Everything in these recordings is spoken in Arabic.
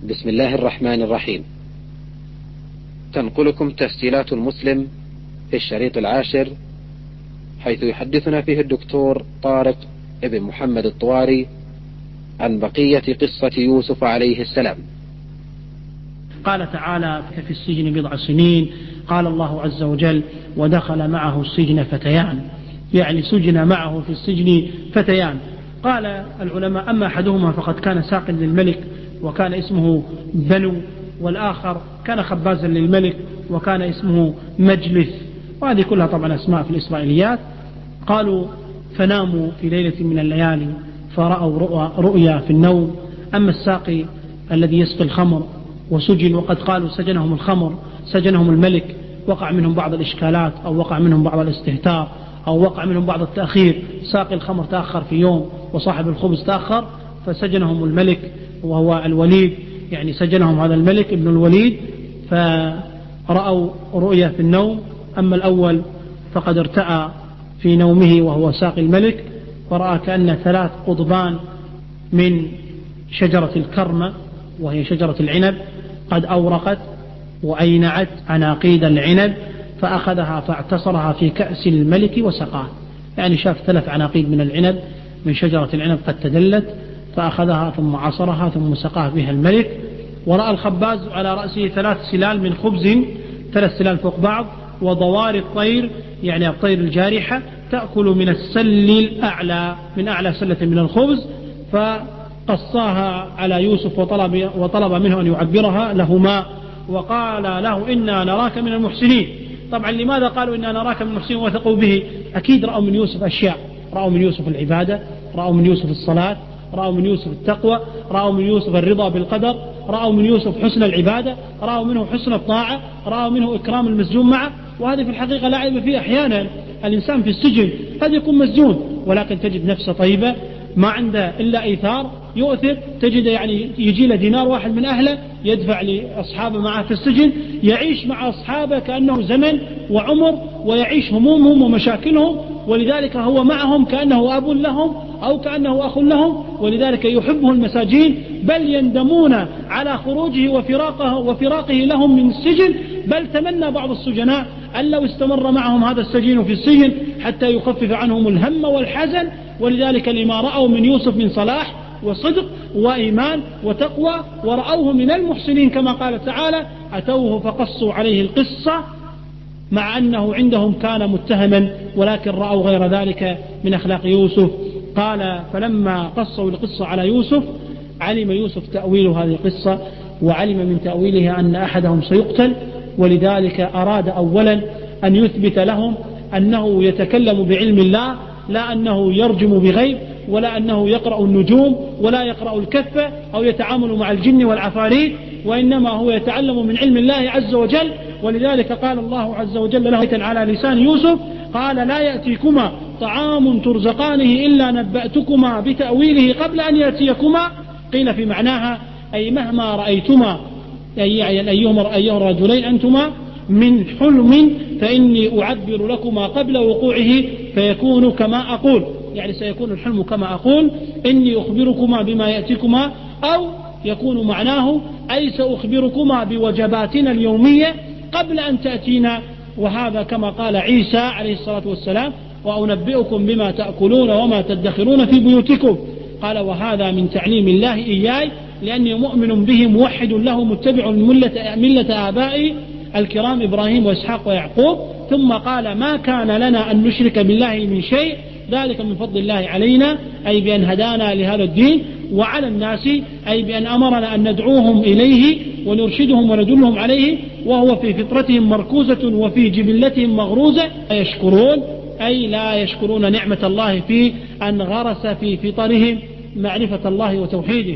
بسم الله الرحمن الرحيم. تنقلكم تسجيلات المسلم في الشريط 10، حيث يحدثنا فيه الدكتور طارق ابن محمد الطواري عن بقية قصة يوسف عليه السلام. قال تعالى: في السجن 10 سنين. قال الله عز وجل: ودخل معه السجن فتيان، يعني سجن معه في السجن فتيان. قال العلماء: أما أحدهما فقد كان ساقا للملك وكان اسمه بنو، والآخر كان خبازا للملك وكان اسمه مجلس. وهذه كلها طبعا أسماء في الإسرائيليات. قالوا: فناموا في ليلة من الليالي فرأوا رؤيا في النوم. أما الساقي الذي يسقي الخمر وسجن، وقد قالوا سجنهم الخمر، سجنهم الملك، وقع منهم بعض الإشكالات أو وقع منهم بعض الاستهتار أو وقع منهم بعض التأخير. ساقي الخمر تأخر في يوم وصاحب الخبز تأخر، فسجنهم الملك وهو الوليد، يعني سجنهم هذا الملك ابن الوليد، فرأوا رؤيا في النوم. أما الأول فقد ارتأى في نومه وهو ساقي الملك، ورأى كأن 3 قضبان من شجرة الكرمة وهي شجرة العنب قد أورقت وأينعت عناقيد العنب، فأخذها فاعتصرها في كأس الملك وسقاه. يعني شاف 3 عناقيد من العنب من شجرة العنب قد تدلت، فأخذها ثم عصرها ثم سقاه بها الملك. ورأى الخباز على رأسه 3 سلال من خبز، 3 سلال فوق بعض، وضوار الطير، يعني الطير الجارحة، تأكل من السل الأعلى، من أعلى سلة من الخبز. فقصاها على يوسف وطلب منه أن يعبرها لهما، وقال له: إنا نراك من المحسنين. طبعا لماذا قالوا إنا نراك من المحسنين وثقوا به؟ أكيد رأوا من يوسف أشياء، رأوا من يوسف العبادة، رأوا من يوسف الصلاة، رأوا من يوسف التقوى، رأوا من يوسف الرضا بالقدر، رأوا من يوسف حسن العبادة، رأوا منه حسن الطاعة، رأوا منه إكرام المسجون معه. وهذه في الحقيقة لا عيب فيه. أحيانا الإنسان في السجن قد يكون مسجون ولكن تجد نفسه طيبة، ما عنده إلا إيثار، يؤثر، تجد يعني يجي له دينار واحد من أهله يدفع لأصحابه معه في السجن، يعيش مع أصحابه كأنه زمن وعمر، ويعيش همومهم ومشاكلهم، ولذلك هو معهم كأنه أب لهم أو كأنه أخ لهم، ولذلك يحبه المساجين، بل يندمون على خروجه وفراقه لهم من السجن. بل تمنى بعض السجناء أن لو استمر معهم هذا السجين في السجن حتى يخفف عنهم الهم والحزن. ولذلك لما رأوا من يوسف من صلاح وصدق وإيمان وتقوى، ورأوه من المحسنين كما قال تعالى: أتوه فقصوا عليه القصة، مع أنه عندهم كان متهما ولكن رأوا غير ذلك من أخلاق يوسف. قال: فلما قصوا القصة على يوسف علم يوسف تأويل هذه القصة، وعلم من تأويلها أن أحدهم سيقتل، ولذلك أراد أولا أن يثبت لهم أنه يتكلم بعلم الله، لا أنه يرجم بغيب، ولا أنه يقرأ النجوم، ولا يقرأ الكفة، أو يتعامل مع الجن والعفاريت، وإنما هو يتعلم من علم الله عز وجل. ولذلك قال الله عز وجل له على لسان يوسف: قال: لا يأتيكما طعام ترزقانه إلا نبأتكما بتأويله قبل أن يأتيكما. قيل في معناها أي مهما رأيتما، أيهما الرجلين أنتما من حلم فإني أعبر لكما قبل وقوعه فيكون كما أقول، يعني سيكون الحلم كما أقول، إني أخبركما بما يأتيكما، أو يكون معناه أي سأخبركما بوجباتنا اليومية قبل أن تأتينا. وهذا كما قال عيسى عليه الصلاة والسلام: وأنبئكم بما تأكلون وما تدخرون في بيوتكم. قال: وهذا من تعليم الله إياي، لأني مؤمن به موحد له متبع ملة آبائي الكرام إبراهيم وإسحاق ويعقوب. ثم قال: ما كان لنا أن نشرك بالله من شيء، ذلك من فضل الله علينا، أي بأن هدانا لهذا الدين، وعلى الناس، أي بأن أمرنا أن ندعوهم إليه ونرشدهم وندلهم عليه، وهو في فطرتهم مركوزة وفي جبلتهم مغروزة. يشكرون، أي لا يشكرون نعمة الله في أن غرس في فطرهم معرفة الله وتوحيده.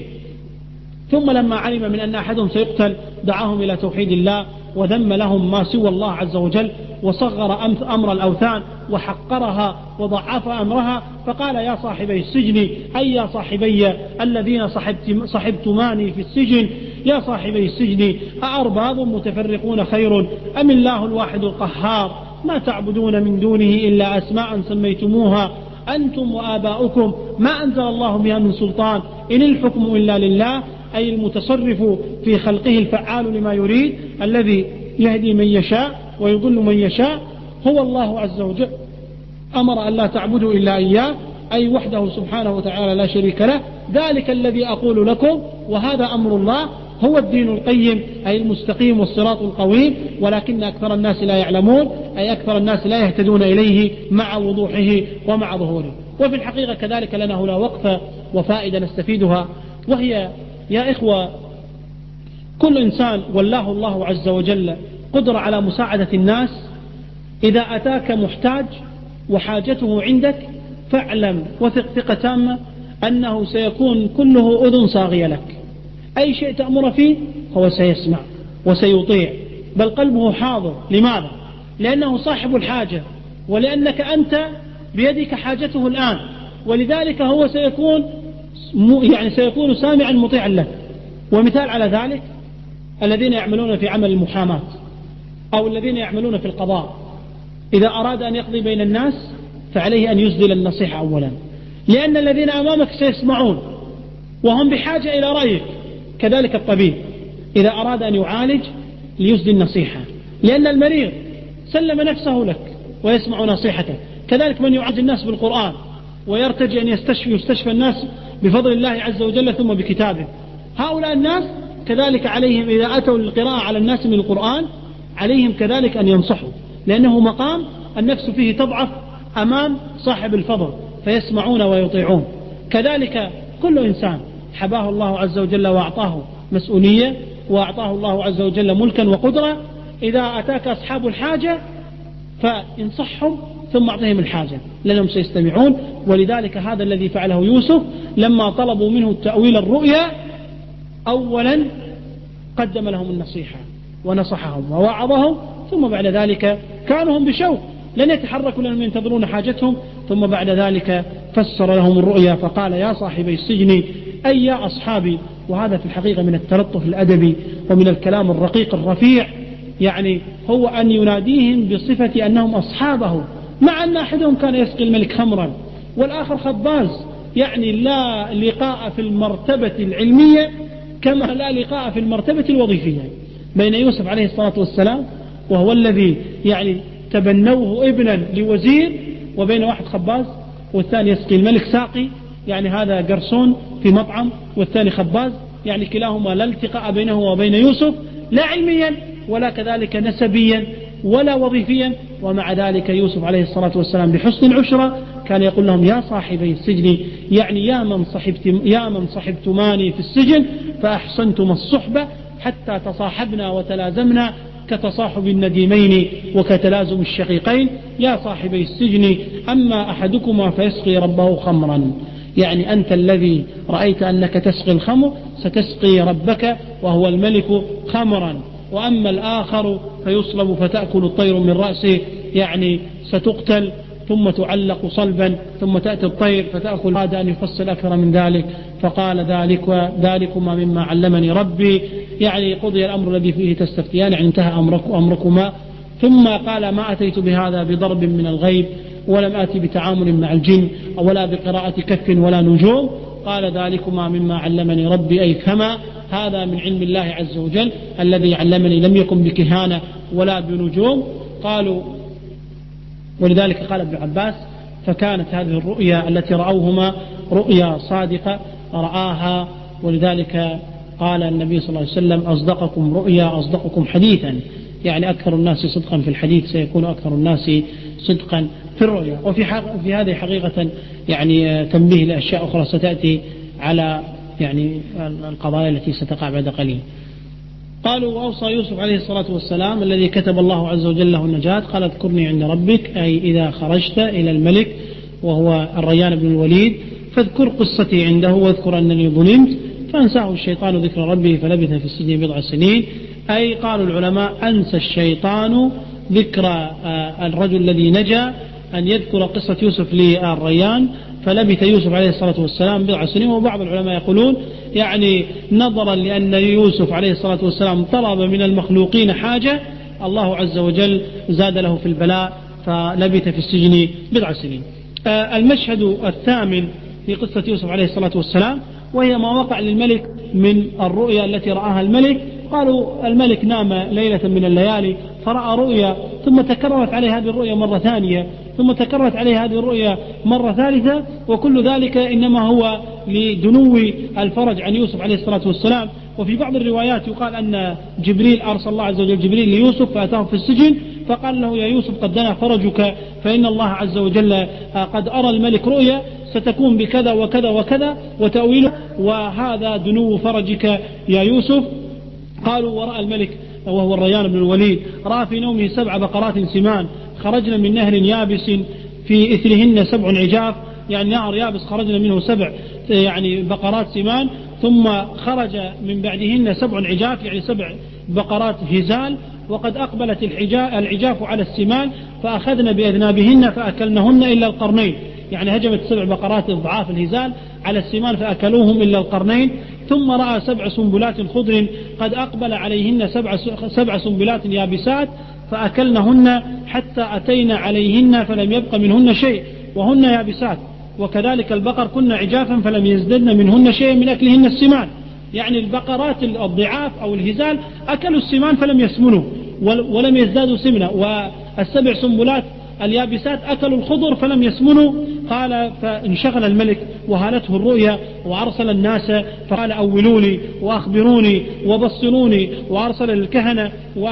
ثم لما علم من أن أحدهم سيقتل دعاهم إلى توحيد الله، وذم لهم ما سوى الله عز وجل، وصغر أمر الأوثان وحقرها وضعف أمرها. فقال: يا صاحبي السجن، أي يا صاحبي الذين صحبتماني في السجن، يا صاحبي السجن، أأرباب متفرقون خير أم الله الواحد القهار؟ ما تعبدون من دونه إلا أسماء سميتموها أنتم وآباؤكم ما أنزل الله بها من سلطان، إن الحكم إلا لله أي المتصرف في خلقه الفعال لما يريد الذي يهدي من يشاء ويضل من يشاء، هو الله عز وجل أمر أن لا تعبدوا إلا إياه، أي وحده سبحانه وتعالى لا شريك له. ذلك الذي أقول لكم وهذا أمر الله هو الدين القيم، أي المستقيم والصراط القويم، ولكن أكثر الناس لا يعلمون، أي أكثر الناس لا يهتدون إليه مع وضوحه ومع ظهوره. وفي الحقيقة كذلك لنا هنا وقفة وفائدة نستفيدها، وهي يا إخوة كل إنسان والله الله عز وجل قدر على مساعدة الناس. إذا أتاك محتاج وحاجته عندك فاعلم وثق ثقة تامة أنه سيكون كله أذن صاغية لك، أي شيء تأمر فيه هو سيسمع وسيطيع، بل قلبه حاضر. لماذا؟ لأنه صاحب الحاجة، ولأنك أنت بيدك حاجته الآن، ولذلك هو سيكون سامعا مطيعا لك. ومثال على ذلك الذين يعملون في عمل المحاماة أو الذين يعملون في القضاء، إذا أراد أن يقضي بين الناس فعليه أن يسدل النصيحة أولا، لأن الذين أمامك سيسمعون وهم بحاجة إلى رأيك. كذلك الطبيب إذا أراد أن يعالج ليسدل النصيحة، لأن المريض سلم نفسه لك ويسمع نصيحتك. كذلك من يعالج الناس بالقرآن ويرتجي أن يستشفى الناس بفضل الله عز وجل ثم بكتابه، هؤلاء الناس كذلك عليهم إذا أتوا للقراءة على الناس من القرآن عليهم كذلك أن ينصحوا، لأنه مقام النفس فيه تضعف أمام صاحب الفضل فيسمعون ويطيعون. كذلك كل إنسان حباه الله عز وجل وأعطاه مسؤولية وأعطاه الله عز وجل ملكا وقدرة، إذا أتاك أصحاب الحاجة فانصحهم ثم أعطيهم الحاجة لأنهم سيستمعون. ولذلك هذا الذي فعله يوسف لما طلبوا منه تأويل الرؤيا أولا قدم لهم النصيحة ونصحهم ووعظهم، ثم بعد ذلك كانوا هم بشوق لن يتحركوا لأنهم ينتظرون حاجتهم، ثم بعد ذلك فسر لهم الرؤيا فقال يا صاحبي السجن أي يا أصحابي. وهذا في الحقيقة من التلطف الأدبي ومن الكلام الرقيق الرفيع، يعني هو أن يناديهم بصفة أنهم أصحابه، مع أن أحدهم كان يسقي الملك خمرا والآخر خباز. يعني لا لقاء في المرتبة العلمية كما لا لقاء في المرتبة الوظيفية بين يوسف عليه الصلاة والسلام وهو الذي يعني تبنوه ابنا لوزير، وبين واحد خباز والثاني يسقي الملك ساقي، يعني هذا قرصون في مطعم والثاني خباز، يعني كلاهما لا التقاء بينه وبين يوسف لا علميا ولا كذلك نسبيا ولا وظيفيا. ومع ذلك يوسف عليه الصلاة والسلام بحسن العشرة كان يقول لهم يا صاحبي السجن، يعني يا من صحبتماني في السجن فأحسنتم الصحبة حتى تصاحبنا وتلازمنا كتصاحب النديمين وكتلازم الشقيقين. يا صاحبي السجن أما أحدكما فيسقي ربه خمرا، يعني أنت الذي رأيت أنك تسقي الخمر ستسقي ربك وهو الملك خمرا، وأما الآخر فيصلب فتأكل الطير من رأسه، يعني ستقتل ثم تعلق صلبا ثم تأتي الطير فتأكل. هذا أن يفصل أكثر من ذلك فقال ذلكما مما علمني ربي، يعني قضي الأمر الذي فيه تستفتيان، يعني انتهى أمركما. ثم قال ما أتيت بهذا بضرب من الغيب ولم آتي بتعامل مع الجن ولا بقراءة كف ولا نجوم. قال ذلكما مما علمني ربي، أي كما هذا من علم الله عز وجل الذي علمني لم يكن بكهانة ولا بنجوم. قالوا ولذلك قال ابن عباس فكانت هذه الرؤيا التي رأوهما رؤيا صادقة رآها، ولذلك قال النبي صلى الله عليه وسلم أصدقكم رؤيا أصدقكم حديثا، يعني أكثر الناس صدقا في الحديث سيكون أكثر الناس صدقا في الرؤيا. وفي هذه حقيقة يعني تنبيه لأشياء أخرى ستأتي على يعني القضايا التي ستقع بعد قليل. قالوا وأوصى يوسف عليه الصلاة والسلام الذي كتب الله عز وجل له النجاة قال اذكرني عند ربك، أي إذا خرجت إلى الملك وهو الريان بن الوليد فاذكر قصتي عنده واذكر أنني ظلمت. فأنساه الشيطان ذكر ربه فلبث في السجن بضع سنين، أي قالوا العلماء أنسى الشيطان ذكر الرجل الذي نجا أن يذكر قصة يوسف للريان، فلبث يوسف عليه الصلاة والسلام بضع سنين. وبعض العلماء يقولون يعني نظرا لأن يوسف عليه الصلاة والسلام طلب من المخلوقين حاجة الله عز وجل زاد له في البلاء فلبث في السجن بضع سنين. المشهد الثامن في قصة يوسف عليه الصلاة والسلام وهي ما وقع للملك من الرؤيا التي رآها الملك. قالوا الملك نام ليلة من الليالي فرأى رؤيا، ثم تكررت عليه هذه الرؤيا مرة ثانية، ثم تكررت عليه هذه الرؤيا مرة ثالثة، وكل ذلك إنما هو لدنو الفرج عن يوسف عليه الصلاة والسلام. وفي بعض الروايات يقال أن جبريل أرسل الله عز وجل جبريل ليوسف فأتاه في السجن فقال له يا يوسف قد دنا فرجك، فإن الله عز وجل قد أرى الملك رؤيا ستكون بكذا وكذا وكذا وتأويله، وهذا دنو فرجك يا يوسف. قالوا ورأى الملك وهو الريان بن الوليد رأى في نومه 7 بقرات سمان خرجنا من نهر يابس في إثرهن 7 عجاف، يعني نهر يابس خرجنا منه 7 يعني بقرات سمان، ثم خرج من بعدهن 7 عجاف يعني 7 بقرات هزال، وقد أقبلت العجاف على السمان فأخذنا بأذنابهن فأكلنهن إلا القرنين، يعني هجمت 7 بقرات الضعاف الهزال على السمان فأكلوهم إلا القرنين. ثم رأى 7 سنبلات خضر قد أقبل عليهن 7 سنبلات يابسات فأكلنهن حتى أتينا عليهن فلم يبق منهن شيء وهن يابسات، وكذلك البقر كن عجافا فلم يزددن منهن شيء من أكلهن السمان، يعني البقرات الضعاف أو الهزال أكلوا السمان فلم يسمنوا ولم يزدادوا سمنا، والسبع سنبلات اليابسات أكلوا الخضر فلم يسمنوا. قال فانشغل الملك وهالته الرؤيا وأرسل الناس فقال أولوني وأخبروني وبصروني، وأرسل الكهنة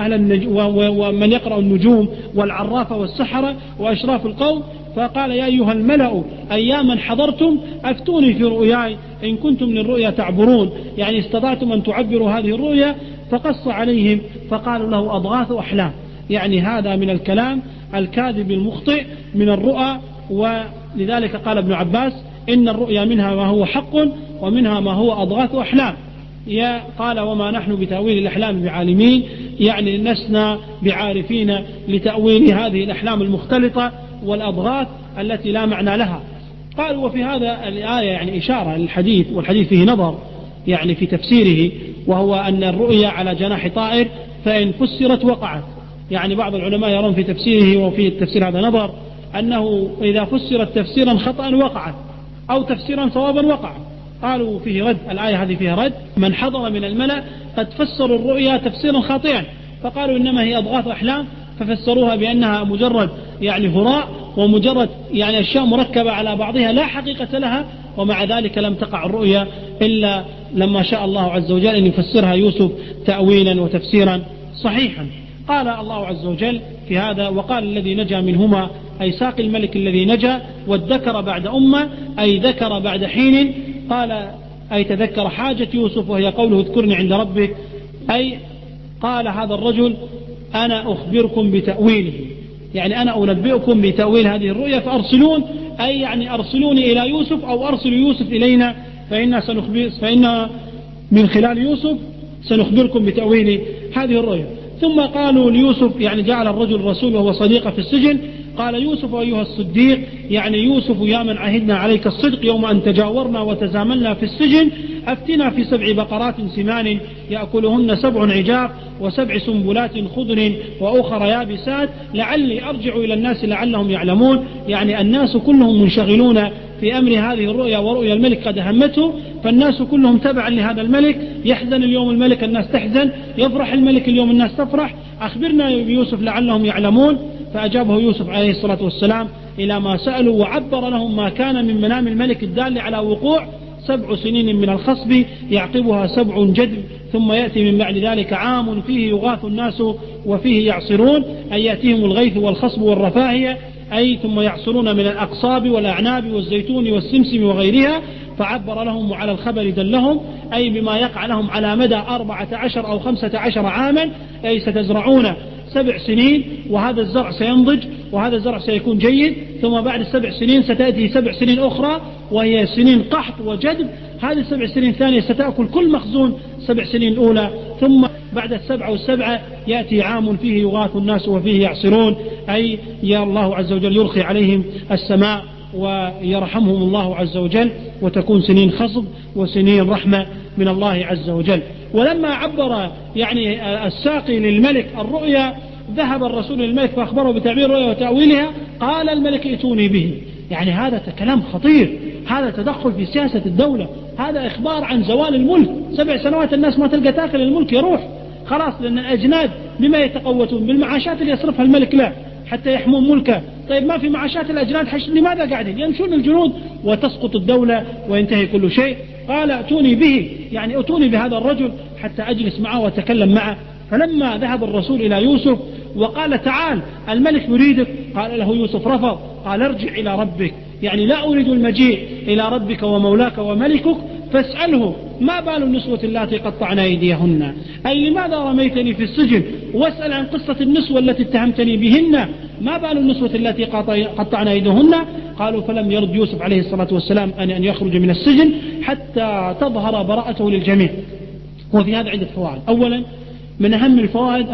ومن يقرأ النجوم والعرافة والسحرة وأشراف القوم فقال يا أيها الملأ أياما حضرتم أفتوني في رؤياي إن كنتم للرؤيا تعبرون، يعني استطعتم أن تعبروا هذه الرؤيا. فقص عليهم فقالوا له أضغاث أحلام، يعني هذا من الكلام الكاذب المخطئ من الرؤى. ولذلك قال ابن عباس إن الرؤيا منها ما هو حق ومنها ما هو أضغاث أحلام. قال وما نحن بتأويل الأحلام بعالمين، يعني لسنا بعارفين لتأويل هذه الأحلام المختلطة والأضغاث التي لا معنى لها. قالوا وفي هذا الآية يعني إشارة للحديث، والحديث فيه نظر يعني في تفسيره، وهو أن الرؤيا على جناح طائر فإن فسرت وقعت، يعني بعض العلماء يرون في تفسيره وفي التفسير هذا نظر أنه إذا فسرت تفسيرا خطأ وقعت أو تفسيرا صوابا وقعت. قالوا فيه رد، الآية هذه فيها رد من حضر من الملأ قد فسروا الرؤيا تفسيرا خاطئا، فقالوا إنما هي أضغاث أحلام، ففسروها بأنها مجرد يعني هراء ومجرد يعني أشياء مركبة على بعضها لا حقيقة لها، ومع ذلك لم تقع الرؤيا إلا لما شاء الله عز وجل أن يفسرها يوسف تأويلا وتفسيرا صحيحا. قال الله عز وجل في هذا وقال الذي نجا منهما أي ساقي الملك الذي نجا، والذكر بعد أمة أي ذكر بعد حين، قال أي تذكر حاجة يوسف وهي قوله اذكرني عند ربك، أي قال هذا الرجل أنا أخبركم بتأويله، يعني أنا أنبئكم بتأويل هذه الرؤيا فأرسلون، أي يعني أرسلوني إلى يوسف أو أرسلوا يوسف إلينا فإن من خلال يوسف سنخبركم بتأويل هذه الرؤيا. ثم قالوا ليوسف يعني جعل الرجل الرسول وهو صديقه في السجن، قال يوسف أيها الصديق، يعني يوسف يا من عهدنا عليك الصدق يوم أن تجاورنا وتزاملنا في السجن، أفتنا في 7 بقرات سمان يأكلهن 7 عجاف و7 سنبلات خضر وأخر يابسات لعلي أرجع إلى الناس لعلهم يعلمون، يعني الناس كلهم منشغلون في أمر هذه الرؤيا ورؤيا الملك قد أهمته، فالناس كلهم تبعا لهذا الملك، يحزن اليوم الملك الناس تحزن، يفرح الملك اليوم الناس تفرح، أخبرنا بيوسف لعلهم يعلمون. فأجابه يوسف عليه الصلاة والسلام إلى ما سألوا وعبر لهم ما كان من منام الملك الدال على وقوع 7 سنين من الخصب يعقبها 7 جدب، ثم يأتي من بعد ذلك عام فيه يغاث الناس وفيه يعصرون، أي يأتيهم الغيث والخصب والرفاهية، أي ثم يعصرون من الأقصاب والأعناب والزيتون والسمسم وغيرها. فعبر لهم على الخبر دلهم أي بما يقع لهم على مدى 14 أو 15 عاما، أي ستزرعون 7 سنين وهذا الزرع سينضج وهذا الزرع سيكون جيد، ثم بعد 7 سنين ستأتي 7 سنين أخرى وهي سنين قحط وجدب، هذه 7 سنين ثانية ستأكل كل مخزون 7 سنين أولى، ثم بعد 7 يأتي عام فيه يغاث الناس وفيه يعصرون، أي يا الله عز وجل يرخي عليهم السماء ويرحمهم الله عز وجل وتكون سنين خصب وسنين رحمة من الله عز وجل. ولما عبر يعني الساقي للملك الرؤيا ذهب الرسول للملك فأخبره بتعبير الرؤيا وتأويلها، قال الملك ائتوني به، يعني هذا كلام خطير هذا تدخل في سياسة الدولة، هذا إخبار عن زوال الملك. 7 سنوات الناس ما تلقى تاكل، الملك يروح خلاص، لأن الأجناد بما يتقوتون بالمعاشات اللي يصرفها الملك له حتى يحمون ملكه. طيب ما في معاشات الأجناد لماذا قاعدين يمشون الجنود وتسقط الدولة وينتهي كل شيء؟ قال ائتوني به، يعني ائتوني بهذا الرجل حتى أجلس معه وأتكلم معه. فلما ذهب الرسول إلى يوسف وقال تعال الملك يريدك، قال له يوسف رفض، قال ارجع إلى ربك، يعني لا أريد المجيء إلى ربك ومولاك وملكك، فاسأله ما بال النسوة اللاتي قطعن أيديهن، أي لماذا رميتني في السجن، واسأل عن قصة النسوة التي اتهمتني بهن، ما بال النسوة التي قطعن أيديهن. قالوا فلم يرد يوسف عليه الصلاة والسلام أن يخرج من السجن حتى تظهر براءته للجميع. وفي هذا عدة فوائد. أولا من أهم الفوائد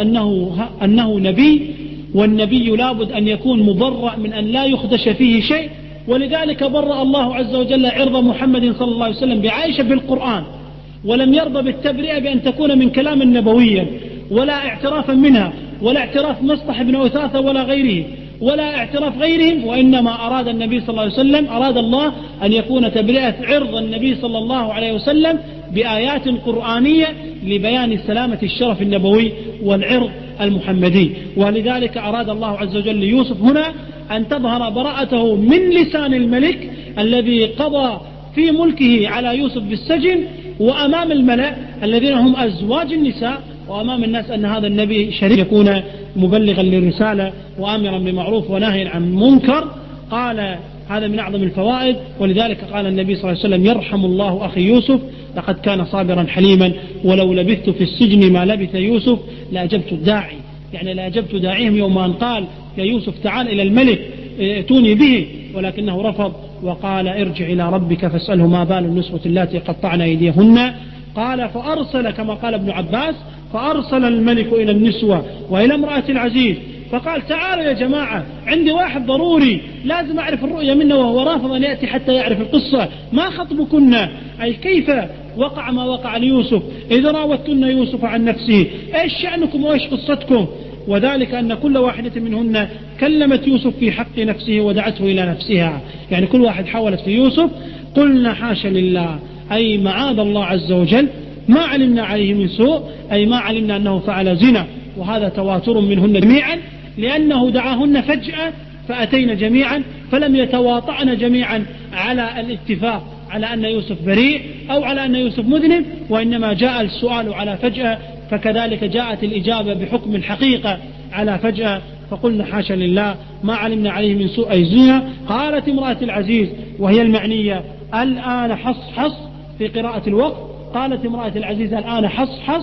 أنه نبي، والنبي لابد أن يكون مبرأ من أن لا يخدش فيه شيء، ولذلك برأ الله عز وجل عرض محمد صلى الله عليه وسلم بعائشة بالقرآن، ولم يرضى بالتبرئة بأن تكون من كلام نبويا ولا اعترافا منها، ولا اعتراف مصطح بن أثاثة ولا غيره، ولا اعتراف غيرهم، وإنما أراد النبي صلى الله عليه وسلم، أراد الله أن يكون تبرئة عرض النبي صلى الله عليه وسلم بآيات قرآنية لبيان سلامة الشرف النبوي والعرض المحمدي. ولذلك أراد الله عز وجل ليوسف هنا أن تظهر براءته من لسان الملك الذي قضى في ملكه على يوسف بالسجن، وأمام الملأ الذين هم أزواج النساء، وأمام الناس أن هذا النبي شريف يكون مبلغا للرسالة وآمرا بمعروف وناهيا عن منكر. قال هذا من أعظم الفوائد. ولذلك قال النبي صلى الله عليه وسلم يرحم الله أخي يوسف لقد كان صابرا حليما، ولو لبثت في السجن ما لبث يوسف لأجبت الداعي، يعني لأجبت داعيهم يوم أن قال يا يوسف تعال إلى الملك ائتوني به، ولكنه رفض وقال ارجع إلى ربك فاسأله ما بال النسوة اللاتي قطعن أيديهن. قال فأرسل كما قال ابن عباس، فأرسل الملك إلى النسوة وإلى امرأة العزيز فقال تعالوا يا جماعة عندي واحد ضروري لازم أعرف الرؤية منه، وهو رافض أن يأتي حتى يعرف القصة. ما خطبكن، أي كيف وقع ما وقع ليوسف إذا راوتن يوسف عن نفسه، إيش شأنكم وإيش قصتكم؟ وذلك أن كل واحدة منهن كلمت يوسف في حق نفسه ودعته إلى نفسها، يعني كل واحد حاولت في يوسف. قلنا حاشا لله، أي معاذ الله عز وجل، ما علمنا عليه من سوء، أي ما علمنا أنه فعل زنا. وهذا تواتر منهن جميعا، لأنه دعاهن فجأة فأتينا جميعا، فلم يتواطعن جميعا على الاتفاق على أن يوسف بريء أو على أن يوسف مذنب، وإنما جاء السؤال على فجأة، فكذلك جاءت الإجابة بحكم الحقيقة على فجأة. فقلنا حاشا لله ما علمنا عليه من سوء أي زنا. قالت امرأة العزيز وهي المعنية الآن حص في قراءة الوقت، قالت امرأة العزيز الآن حص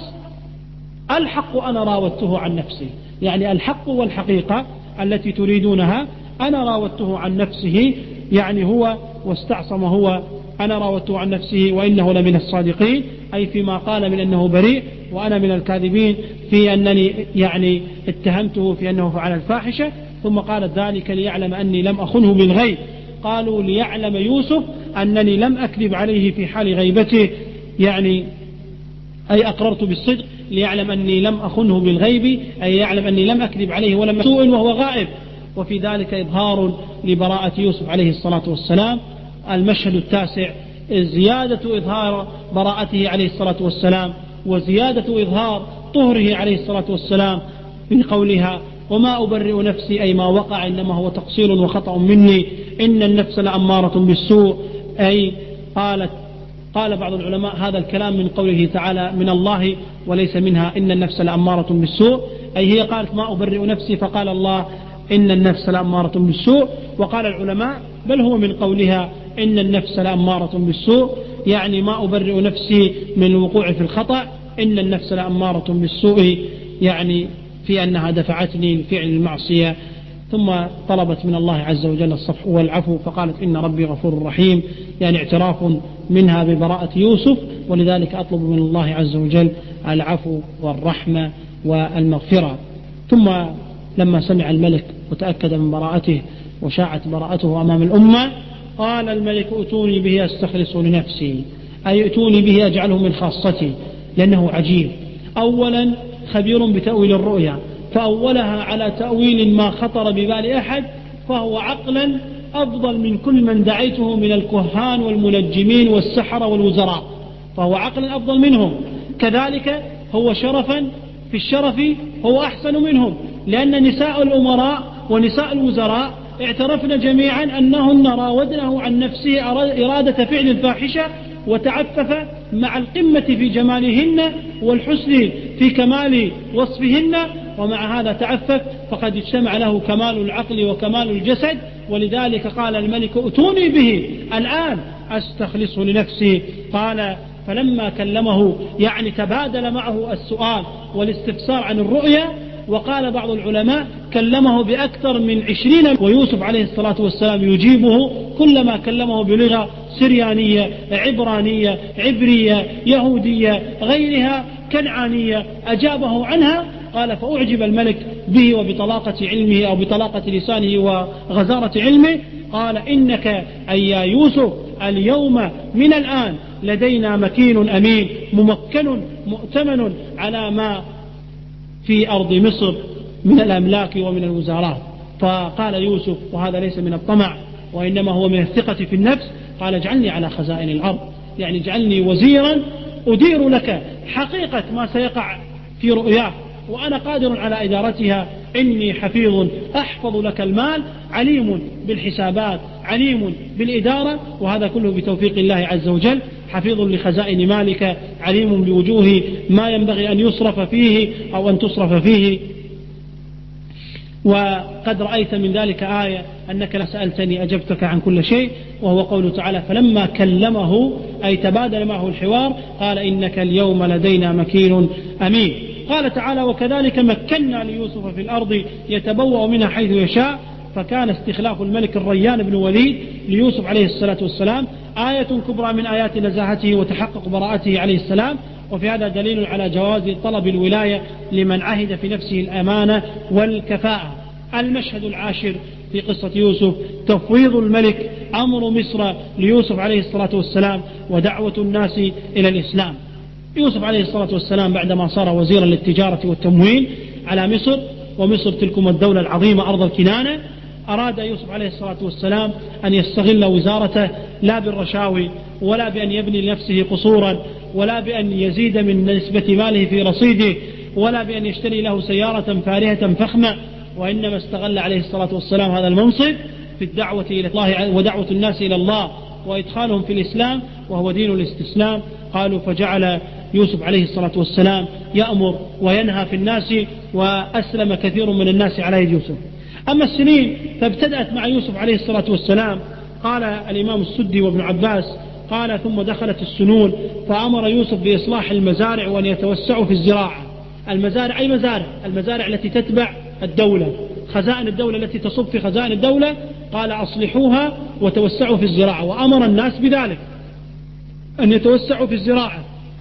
الحق أنا راودته عن نفسي، يعني الحق والحقيقة التي تريدونها أنا راودته عن نفسه، يعني هو واستعصم هو، أنا راودته عن نفسه وإنه لمن الصادقين، أي فيما قال من أنه بريء، وأنا من الكاذبين في أنني يعني اتهمته في أنه فعل الفاحشة. ثم قالت ذلك ليعلم أني لم أخنه بالغيب. قالوا ليعلم يوسف أنني لم أكذب عليه في حال غيبته، يعني أي أقررت بالصدق، ليعلم أني لم أخنه بالغيب، أي يعلم أني لم أكذب عليه ولم سوء وهو غائب. وفي ذلك إظهار لبراءة يوسف عليه الصلاة والسلام. المشهد التاسع زيادة إظهار براءته عليه الصلاة والسلام، وزيادة إظهار طهره عليه الصلاة والسلام من قولها وما أبرئ نفسي، أي ما وقع إنما هو تقصير وخطأ مني، إن النفس لأمارة بالسوء، أي قال بعض العلماء هذا الكلام من قوله تعالى من الله وليس منها، إن النفس لأمارة بالسوء، أي هي قالت ما أبرئ نفسي فقال الله إن النفس لأمارة بالسوء. وقال العلماء بل هو من قولها إن النفس لأمارة بالسوء، يعني ما أبرئ نفسي من الوقوع في الخطأ، إن النفس لأمارة بالسوء يعني في أنها دفعتني لفعل المعصية. ثم طلبت من الله عز وجل الصفح والعفو فقالت إن ربي غفور رحيم، يعني اعتراف منها ببراءة يوسف، ولذلك أطلب من الله عز وجل العفو والرحمة والمغفرة. ثم لما سمع الملك وتأكد من براءته وشاعت براءته أمام الأمة، قال الملك ائتوني به أستخلص لنفسي، أي ائتوني به أجعله من خاصتي، لأنه عجيب. أولا خبير بتأويل الرؤيا، فأولها على تأويل ما خطر ببال أحد، فهو عقلا أفضل من كل من دعيته من الكهان والمنجمين والسحرة والوزراء، فهو عقلا أفضل منهم. كذلك هو شرفا في الشرف هو أحسن منهم، لأن نساء الأمراء ونساء الوزراء اعترفن جميعا أنهن راودنه عن نفسه إرادة فعل الفاحشة، وتعفف مع القمة في جمالهن والحسن في كمال وصفهن، ومع هذا تعفف فقد اجتمع له كمال العقل وكمال الجسد. ولذلك قال الملك ائتوني به الآن أستخلصه لنفسي. قال فلما كلمه يعني تبادل معه السؤال والاستفسار عن الرؤيا. وقال بعض العلماء كلمه بأكثر من 20، ويوسف عليه الصلاة والسلام يجيبه كلما كلمه بلغة سريانية، عبرانية، عبرية، يهودية، غيرها، كنعانية، أجابه عنها. قال فأعجب الملك به وبطلاقة علمه أو بطلاقة لسانه وغزارة علمه. قال إنك أي يا يوسف اليوم من الآن لدينا مكين أمين ممكن مؤتمن على ما في أرض مصر من الأملاك ومن الوزارات. فقال يوسف، وهذا ليس من الطمع وإنما هو من الثقة في النفس، قال اجعلني على خزائن الأرض، يعني اجعلني وزيرا أدير لك حقيقة ما سيقع في رؤياك وأنا قادر على إدارتها. إني حفيظ أحفظ لك المال عليم بالحسابات عليم بالإدارة، وهذا كله بتوفيق الله عز وجل. حفيظ لخزائن مالك عليم بوجوه ما ينبغي أن يصرف فيه أو أن تصرف فيه. وقد رأيت من ذلك آية أنك لسألتني أجبتك عن كل شيء، وهو قوله تعالى فلما كلمه أي تبادل معه الحوار قال إنك اليوم لدينا مكين أمين. قال تعالى وكذلك مكنا ليوسف في الأرض يتبوأ منها حيث يشاء. فكان استخلاف الملك الريان بن وليد ليوسف عليه الصلاة والسلام آية كبرى من آيات نزاهته وتحقق براءته عليه السلام. وفي هذا دليل على جواز طلب الولاية لمن عهد في نفسه الأمانة والكفاءة. المشهد العاشر في قصة يوسف تفويض الملك أمر مصر ليوسف عليه الصلاة والسلام ودعوة الناس إلى الإسلام. يوسف عليه الصلاة والسلام بعدما صار وزيرا للتجارة والتموين على مصر، ومصر تلكم الدولة العظيمة أرض الكنانة، أراد يوسف عليه الصلاة والسلام أن يستغل وزارته لا بالرشاوي ولا بأن يبني لنفسه قصورا ولا بأن يزيد من نسبة ماله في رصيده ولا بأن يشتري له سيارة فارهة فخمة، وإنما استغل عليه الصلاة والسلام هذا المنصب في الدعوة إلى الله ودعوة الناس إلى الله وإدخالهم في الإسلام، وهو دين الاستسلام. قالوا فجعل يوسف عليه الصلاة والسلام يأمر وينهى في الناس، وأسلم كثير من الناس على يد يوسف. أما السنين فابتدأت مع يوسف عليه الصلاة والسلام. قال الإمام السدي وابن عباس قال ثم دخلت السنون فأمر يوسف بإصلاح المزارع وأن يتوسعوا في الزراعة. المزارع أي مزارع؟ المزارع التي تتبع الدولة، خزائن الدولة التي تصب في خزائن الدولة. قال أصلحوها وتوسعوا في الزراعة، وأمر الناس بذلك أن يتوسعوا في الزراعة.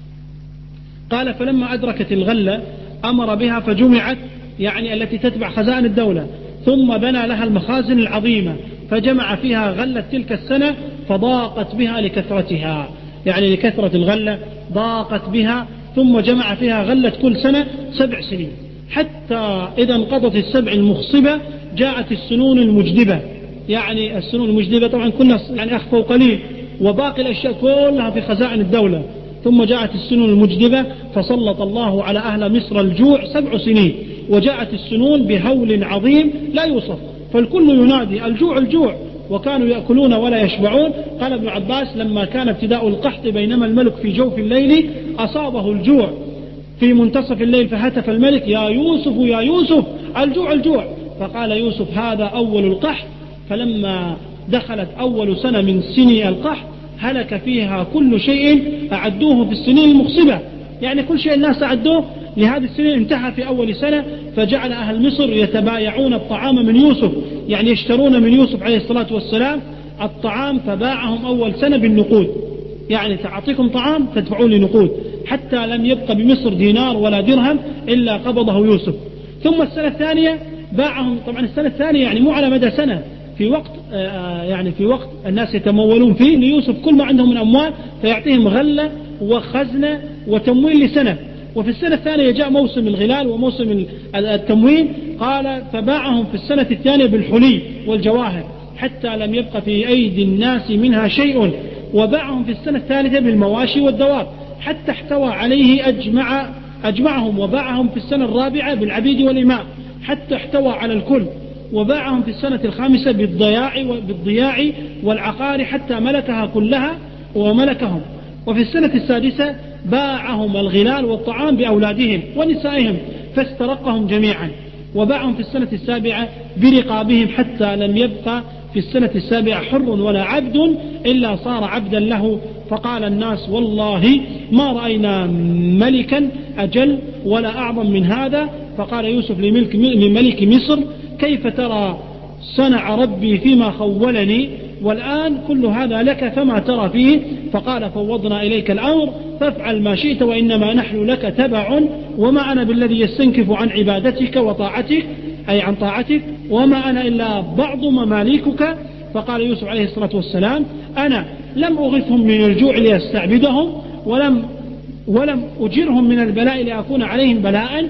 قال فلما أدركت الغلة أمر بها فجمعت، يعني التي تتبع خزائن الدولة، ثم بنى لها المخازن العظيمة فجمع فيها غلة تلك السنة فضاقت بها لكثرتها، يعني لكثرة الغلة ضاقت بها، ثم جمع فيها غلة كل سنة 7 سنين، حتى إذا انقضت السبع المخصبة جاءت السنون المجدبة. يعني السنون المجدبة طبعا كلها يعني أخفى قليل، وباقي الأشياء كلها في خزائن الدولة. ثم جاءت السنون المجدبة فسلط الله على أهل مصر الجوع 7 سنين، وجاءت السنون بهول عظيم لا يوصف، فالكل ينادي الجوع الجوع، وكانوا يأكلون ولا يشبعون. قال ابن عباس لما كان ابتداء القحط بينما الملك في جوف الليل أصابه الجوع في منتصف الليل فهتف الملك يا يوسف يا يوسف الجوع الجوع، فقال يوسف هذا أول القحط. فلما دخلت أول سنة من سني القحط هلك فيها كل شيء أعدوه في السنين المخصبة، يعني كل شيء الناس أعدوه لهذه السنين انتهى في أول سنة. فجعل أهل مصر يتبايعون الطعام من يوسف، يعني يشترون من يوسف عليه الصلاة والسلام الطعام، فباعهم أول سنة بالنقود، يعني تعطيكم طعام تدفعون لي نقود، حتى لم يبقى بمصر دينار ولا درهم إلا قبضه يوسف. ثم السنة الثانية باعهم، طبعا السنة الثانية يعني مو على مدى سنة، في وقت يعني في وقت الناس يتمولون فيه ليوسف كل ما عندهم من أموال فيعطيهم غلة وخزنة وتمويل لسنة. وفي السنة الثانية جاء موسم الغلال وموسم التموين، قال فباعهم في السنة الثانية بالحلي والجواهر، حتى لم يبق في أيدي الناس منها شيء، وباعهم في السنة الثالثة بالمواشي والدواب حتى احتوى عليه أجمعهم، وباعهم في السنة الرابعة بالعبيد والإماء حتى احتوى على الكل، وباعهم في السنة الخامسة بالضياع والعقار حتى ملكها كلها وملكهم، وفي السنة السادسة باعهم الغلال والطعام بأولادهم ونسائهم فاسترقهم جميعا، وباعهم في السنة السابعة برقابهم حتى لم يبقى في السنة السابعة حر ولا عبد إلا صار عبدا له. فقال الناس والله ما رأينا ملكا أجل ولا أعظم من هذا. فقال يوسف لملك مصر كيف ترى صنع ربي فيما خولني، والآن كل هذا لك فما ترى فيه؟ فقال فوضنا إليك الأمر فافعل ما شئت وإنما نحن لك تبع، وما أنا بالذي يستنكف عن عبادتك وطاعتك أي عن طاعتك، وما أنا إلا بعض مماليكك. فقال يوسف عليه الصلاة والسلام أنا لم أغثهم من الجوع ليستعبدهم، ولم أجرهم من البلاء لأكون عليهم بلاء،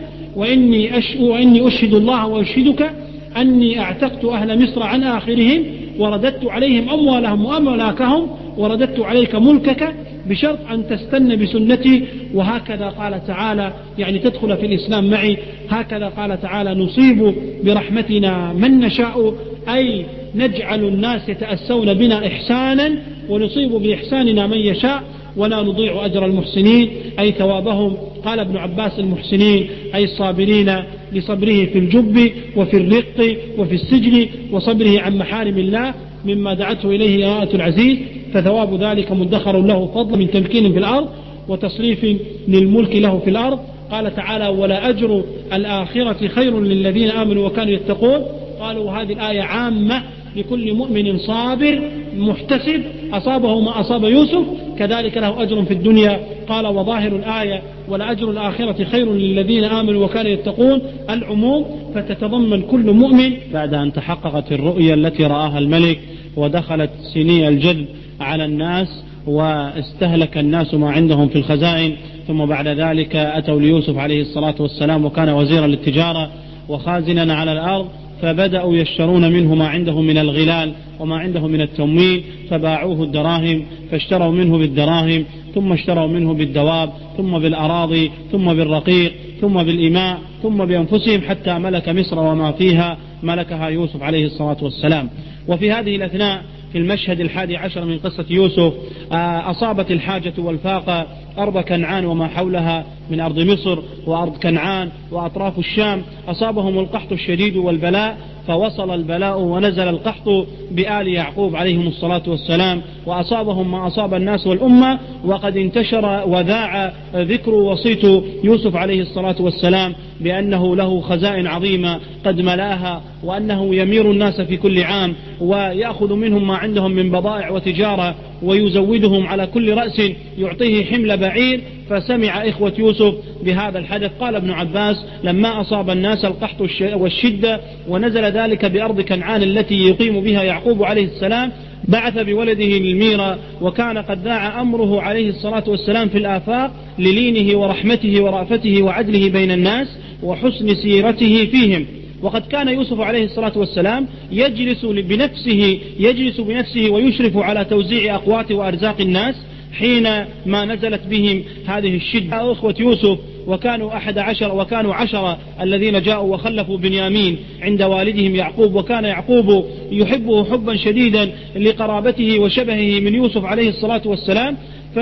وإني أشهد الله وأشهدك أني أعتقت أهل مصر عن آخرهم ورددت عليهم أموالهم وأملاكهم ورددت عليك ملكك بشرط أن تستن بسنتي. وهكذا قال تعالى يعني تدخل في الإسلام معي. هكذا قال تعالى نصيب برحمتنا من نشاء، أي نجعل الناس يتأسون بنا إحسانا ونصيب بإحساننا من يشاء ولا نضيع أجر المحسنين أي ثوابهم. قال ابن عباس المحسنين أي الصابرين لصبره في الجب وفي الرق وفي السجن وصبره عن محارم الله مما دعته إليه إراءة العزيز، فثواب ذلك مدخر له فضل من تمكين في الأرض وتصريف للملك له في الأرض. قال تعالى ولا أجر الآخرة خير للذين آمنوا وكانوا يتقون. قالوا هذه الآية عامة لكل مؤمن صابر محتسب أصابه ما أصاب يوسف كذلك له أجر في الدنيا. قال وظاهر الآية ولأجر الآخرة خير للذين آمنوا وكانوا يتقون العموم، فتتضمن كل مؤمن. بعد أن تحققت الرؤيا التي رآها الملك ودخلت سني الجذب على الناس واستهلك الناس ما عندهم في الخزائن، ثم بعد ذلك أتوا ليوسف عليه الصلاة والسلام وكان وزيرا للتجارة وخازنا على الأرض، فبدأوا يشترون منه ما عندهم من الغلال وما عندهم من التموين، فباعوه الدراهم فاشتروا منه بالدراهم، ثم اشتروا منه بالدواب، ثم بالأراضي، ثم بالرقيق، ثم بالإماء، ثم بأنفسهم حتى ملك مصر وما فيها ملكها يوسف عليه الصلاة والسلام. وفي هذه الأثناء في المشهد 11 من قصة يوسف أصابت الحاجة والفاقة أرض كنعان وما حولها من أرض مصر وأرض كنعان وأطراف الشام، أصابهم القحط الشديد والبلاء، فوصل البلاء ونزل القحط بآل يعقوب عليهم الصلاة والسلام، وأصابهم ما أصاب الناس والأمة، وقد انتشر وذاع ذكر وصيت يوسف عليه الصلاة والسلام بأنه له خزائن عظيمة قد ملاها، وأنه يمير الناس في كل عام ويأخذ منهم ما عندهم من بضائع وتجارة ويزودهم على كل رأس يعطيه حمل بعير. فسمع إخوة يوسف بهذا الحدث. قال ابن عباس لما أصاب الناس القحط والشدة ونزل ذلك بأرض كنعان التي يقيم بها يعقوب عليه السلام، بعث بولده للميرة، وكان قد ذاع أمره عليه الصلاة والسلام في الآفاق للينه ورحمته ورأفته وعدله بين الناس وحسن سيرته فيهم. وقد كان يوسف عليه الصلاة والسلام يجلس بنفسه ويشرف على توزيع أقوات وأرزاق الناس حين ما نزلت بهم هذه الشدة. أخوة يوسف وكانوا 11 وكانوا 10 الذين جاءوا وخلفوا بنيامين عند والدهم يعقوب، وكان يعقوب يحبه حبا شديدا لقرابته وشبهه من يوسف عليه الصلاة والسلام،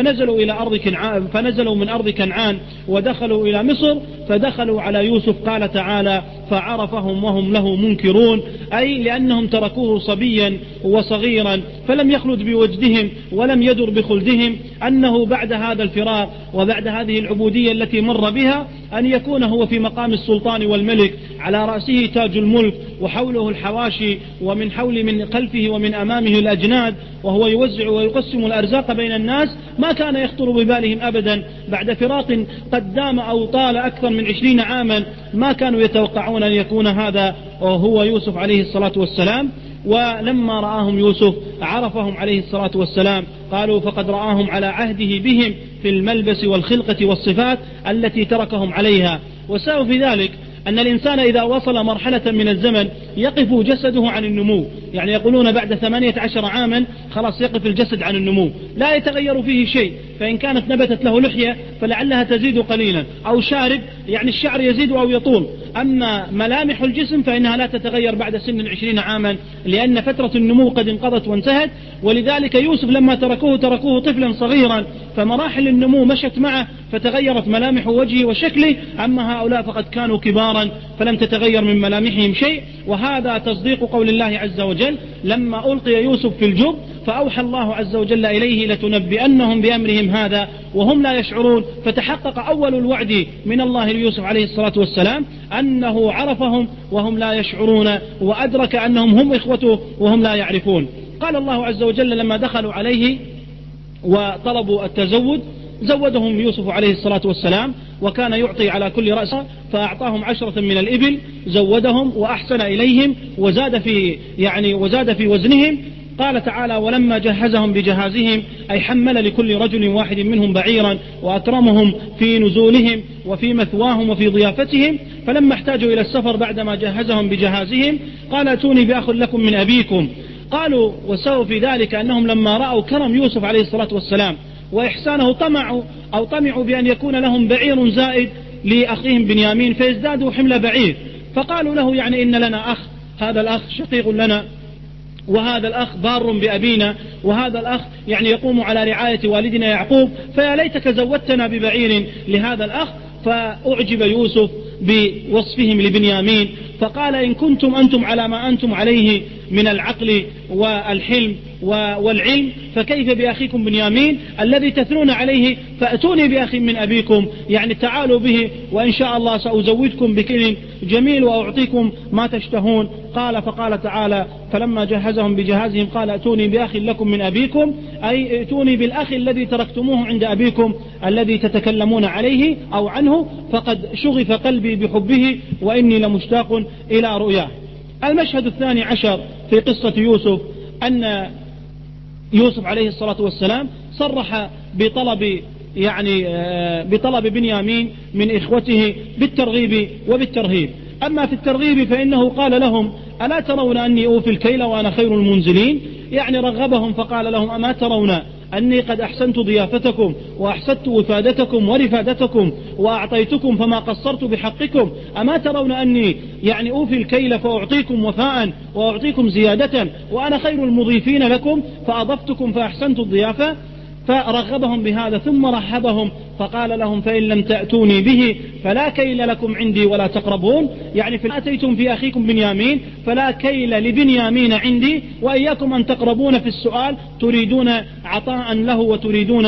فنزلوا من أرض كنعان ودخلوا إلى مصر، فدخلوا على يوسف قال تعالى فعرفهم وهم له منكرون، أي لأنهم تركوه صبيا وصغيرا فلم يخلد بوجدهم ولم يدر بخلدهم أنه بعد هذا الفراق وبعد هذه العبودية التي مر بها أن يكون هو في مقام السلطان والملك، على رأسه تاج الملك وحوله الحواشي ومن خلفه ومن أمامه الأجناد، وهو يوزع ويقسم الأرزاق بين الناس. ما كان يخطر ببالهم أبدا بعد فراق قد دام أو طال أكثر من 20 عاما، ما كانوا يتوقعون أن يكون هذا هو يوسف عليه الصلاة والسلام. ولما رآهم يوسف عرفهم عليه الصلاة والسلام، قالوا فقد رآهم على عهده بهم في الملبس والخلقة والصفات التي تركهم عليها. وساو في ذلك أن الإنسان إذا وصل مرحلة من الزمن يقف جسده عن النمو، يعني يقولون بعد 18 عاما خلاص يقف الجسد عن النمو، لا يتغير فيه شيء، فإن كانت نبتت له لحية فلعلها تزيد قليلا، أو شارب يعني الشعر يزيد أو يطول. أما ملامح الجسم فإنها لا تتغير بعد سن 20 عاما، لأن فترة النمو قد انقضت وانتهت. ولذلك يوسف لما تركوه طفلا صغيرا، فمراحل النمو مشت معه فتغيرت ملامح وجهه وشكله. أما هؤلاء فقد كانوا كبارا فلم تتغير من ملامحهم شيء. وهذا تصديق قول الله عز وجل لما ألقي يوسف في الجب فأوحى الله عز وجل إليه لتنبئنهم بأمرهم هذا وهم لا يشعرون. فتحقق أول الوعد من الله ليوسف عليه الصلاة والسلام أنه عرفهم وهم لا يشعرون، وأدرك أنهم هم إخوته وهم لا يعرفون. قال الله عز وجل لما دخلوا عليه وطلبوا التزود زودهم يوسف عليه الصلاة والسلام، وكان يعطي على كل رأس، فأعطاهم 10 من الإبل زودهم وأحسن إليهم وزاد في وزنهم. قال تعالى ولما جهزهم بجهازهم أي حمل لكل رجل واحد منهم بعيرا وأكرمهم في نزولهم وفي مثواهم وفي ضيافتهم. فلما احتاجوا إلى السفر بعدما جهزهم بجهازهم قال اتوني بأخ لكم من أبيكم. قالوا وسووا في ذلك أنهم لما رأوا كرم يوسف عليه الصلاة والسلام وإحسانه طمعوا بأن يكون لهم بعير زائد لأخيهم بنيامين فيزدادوا حمل بعير. فقالوا له يعني إن لنا أخ، هذا الأخ شقيق لنا، وهذا الأخ بار بأبينا، وهذا الأخ يعني يقوم على رعاية والدنا يعقوب، فيا ليتك زودتنا ببعير لهذا الأخ. فأعجب يوسف بوصفهم لبنيامين فقال إن كنتم أنتم على ما أنتم عليه من العقل والحلم والعلم فكيف بأخيكم بنيامين الذي تثنون عليه؟ فأتوني بأخ من أبيكم، يعني تعالوا به وإن شاء الله سأزودكم بكل جميل وأعطيكم ما تشتهون. فقال تعالى فلما جهزهم بجهازهم قال أتوني بأخ لكم من أبيكم، أي ائتوني بالأخ الذي تركتموه عند أبيكم الذي تتكلمون عليه أو عنه، فقد شغف قلبي بحبه وإني لمشتاق إلى رؤياه. المشهد 12 في قصة يوسف أن يوسف عليه الصلاة والسلام صرح بطلب بنيامين من إخوته بالترغيب وبالترهيب. أما في الترغيب فإنه قال لهم ألا ترون أني أوفي الكيل وأنا خير المنزلين، يعني رغبهم فقال لهم أما ترون أني قد أحسنت ضيافتكم وأحسنت وفادتكم ورفادتكم وأعطيتكم فما قصرت بحقكم، أما ترون أني يعني أوفي الكيل فأعطيكم وفاء وأعطيكم زيادة وأنا خير المضيفين لكم فأضفتكم فأحسنت الضيافة. فرغبهم بهذا ثم رحبهم فقال لهم فإن لم تأتوني به فلا كيل لكم عندي ولا تقربون، يعني فإن أتيتم في أخيكم بنيامين فلا كيل لبنيامين عندي، وإياكم أن تقربون في السؤال تريدون عطاء له وتريدون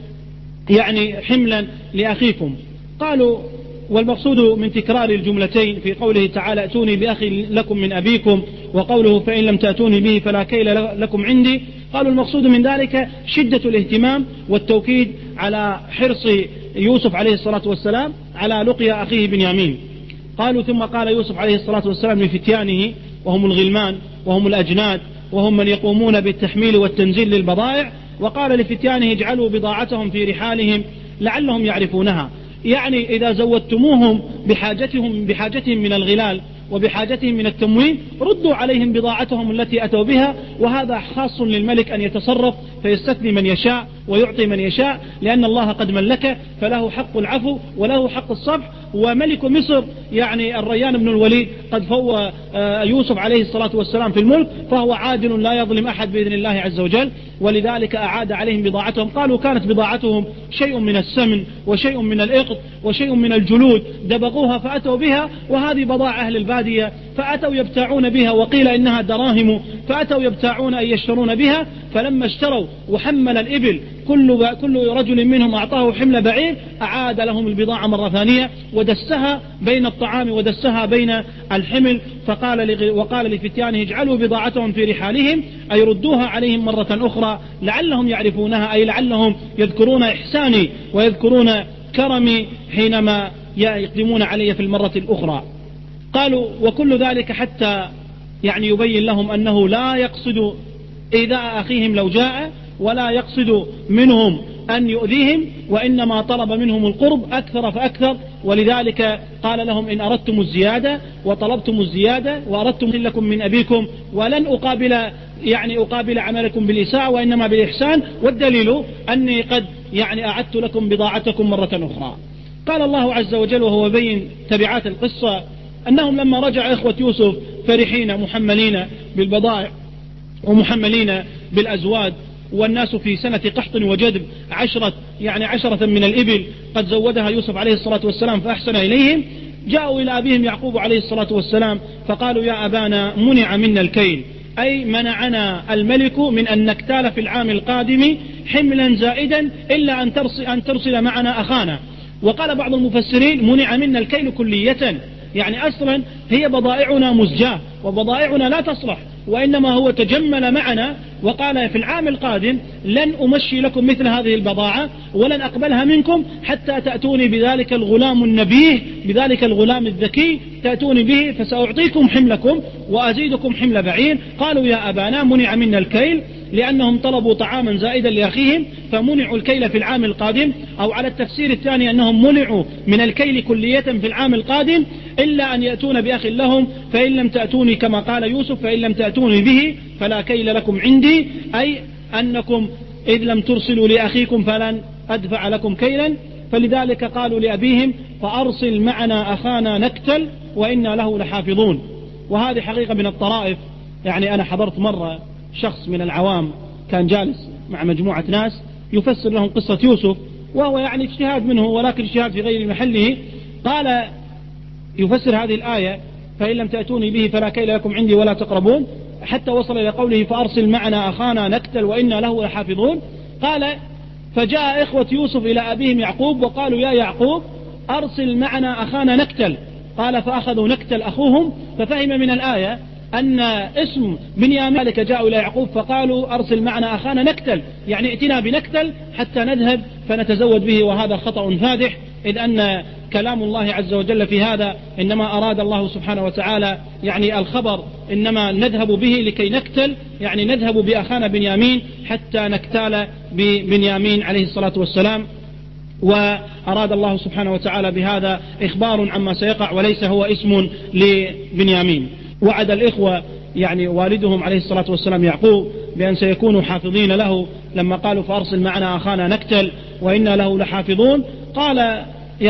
يعني حملا لأخيكم. قالوا والمقصود من تكرار الجملتين في قوله تعالى ائتوني بأخ لكم من أبيكم وقوله فإن لم تأتوني به فلا كيل لكم عندي، قالوا المقصود من ذلك شدة الاهتمام والتوكيد على حرص يوسف عليه الصلاة والسلام على لقيا أخيه بنيامين. قالوا ثم قال يوسف عليه الصلاة والسلام لفتيانه وهم الغلمان وهم الأجناد وهم من يقومون بالتحميل والتنزيل للبضائع، وقال لفتيانه اجعلوا بضاعتهم في رحالهم لعلهم يعرفونها، يعني إذا زودتموهم بحاجتهم من الغلال وبحاجتهم من التموين ردوا عليهم بضاعتهم التي أتوا بها. وهذا خاص للملك أن يتصرف فيستثني من يشاء ويعطي من يشاء، لأن الله قد ملك فله حق العفو وله حق الصفح. وملك مصر يعني الريان بن الوليد قد فوى يوسف عليه الصلاة والسلام في الملك، فهو عادل لا يظلم أحد بإذن الله عز وجل، ولذلك أعاد عليهم بضاعتهم. قالوا كانت بضاعتهم شيء من السمن وشيء من الإقط وشيء من الجلود دبغوها فأتوا بها، وهذه بضاعة أهل البادية فأتوا يبتاعون بها، وقيل إنها دراهم فأتوا يبتاعون أن يشترون بها. فلما اشتروا وحمل الإبل كل رجل منهم أعطاه حمل بعير أعاد لهم البضاعة مرة ثانية ودسها بين الطعام ودسها بين الحمل. وقال لفتيانه اجعلوا بضاعتهم في رحالهم أي ردوها عليهم مرة أخرى لعلهم يعرفونها، أي لعلهم يذكرون إحساني ويذكرون كرمي حينما يقدمون علي في المرة الأخرى. قالوا وكل ذلك حتى يعني يبين لهم أنه لا يقصد إيذاء أخيهم لو جاء، ولا يقصد منهم أن يؤذيهم، وإنما طلب منهم القرب أكثر فأكثر ولذلك قال لهم إن أردتم الزيادة وطلبتم الزيادة وأردتم لكم من أبيكم ولن أقابل عملكم بالإساءة وإنما بالإحسان، والدليل أني قد أعدت لكم بضاعتكم مرة أخرى. قال الله عز وجل وهو بين تبعات القصة أنهم لما رجع إخوة يوسف فرحين محملين بالبضائع ومحملين بالأزواد، والناس في سنة قحط وجدب 10 من الإبل قد زودها يوسف عليه الصلاة والسلام فأحسن إليهم، جاءوا إلى أبيهم يعقوب عليه الصلاة والسلام فقالوا يا أبانا منع منا الكيل، أي منعنا الملك من أن نكتال في العام القادم حملا زائدا إلا أن ترسل معنا أخانا. وقال بعض المفسرين منع منا الكيل كلية، أصلا هي بضائعنا مزجاة وبضائعنا لا تصلح، وإنما هو تجمل معنا وقال في العام القادم لن أمشي لكم مثل هذه البضاعة ولن أقبلها منكم حتى تأتوني بذلك الغلام النبيه، بذلك الغلام الذكي تأتوني به فسأعطيكم حملكم وأزيدكم حمل بعير. قالوا يا أبانا منع منا الكيل لأنهم طلبوا طعاما زائدا لأخيهم فمنعوا الكيل في العام القادم، أو على التفسير الثاني أنهم منعوا من الكيل كلية في العام القادم إلا أن يأتون بأخ لهم، فإن لم تأتوني كما قال يوسف فإن لم تأتوني به فلا كيل لكم عندي، أي أنكم إذ لم ترسلوا لأخيكم فلن أدفع لكم كيلا. فلذلك قالوا لأبيهم فأرسل معنا أخانا نكتل وإنا له لحافظون. وهذه حقيقة من الطرائف. أنا حضرت مرة شخص من العوام كان جالس مع مجموعة ناس يفسر لهم قصة يوسف، وهو اجتهاد منه ولكن اجتهاد في غير محله. قال يفسر هذه الآية فإن لم تأتوني به فلا كيل لكم عندي ولا تقربون، حتى وصل إلى قوله فأرسل معنا أخانا نكتل وإنا له لحافظون. قال فجاء إخوة يوسف إلى أبيهم يعقوب وقالوا يا يعقوب أرسل معنا أخانا نكتل. قال فأخذوا نكتل أخوهم، ففهم من الآية أن اسم بنيامين ذلك جاءوا إلى يعقوب فقالوا أرسل معنا أخانا نكتل، ائتنا بنكتل حتى نذهب فنتزود به، وهذا خطأ فادح، إذ أن كلام الله عز وجل في هذا إنما أراد الله سبحانه وتعالى الخبر، إنما نذهب به لكي نكتل، نذهب بأخانا بنيامين حتى نكتال ببنيامين عليه الصلاة والسلام. وأراد الله سبحانه وتعالى بهذا إخبار عما سيقع وليس هو اسم لبنيامين. وعد الإخوة والدهم عليه الصلاة والسلام يعقوب بأن سيكونوا حافظين له لما قالوا فأرسل معنا أخانا نكتل وإنا له لحافظون. قال